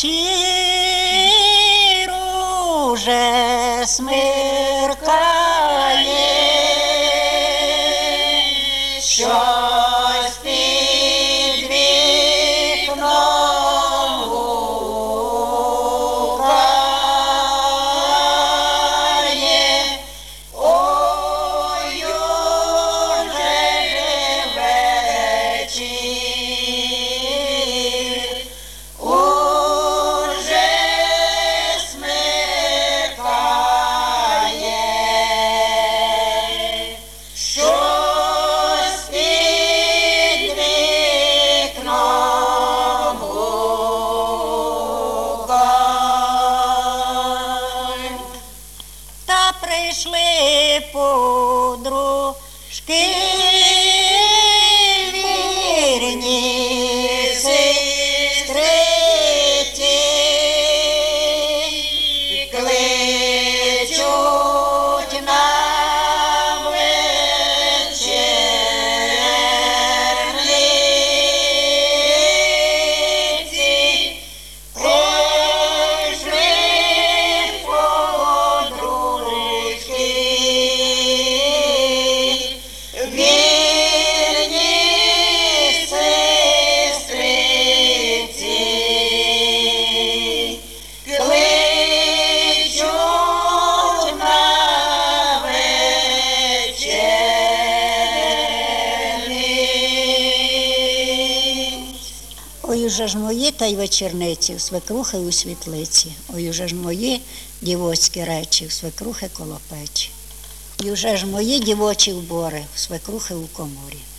вечір уже смеркає, щось під вікном гукає. Ой, уже вечір, уже смеркає, щось під вікном гукає. Та прийшли подружки вірні сестриці, кличуть на вечерниці. Прийшли подружки вірні сестриці, кличуть на вечерниць. Ой, уже ж мої та й вечерниці, в свекрухи у світлиці. Ой, уже ж мої дівоцькі речі, в свекрухи коло печі. Ой, уже ж мої дівочі вбори, в свекрухи у коморі.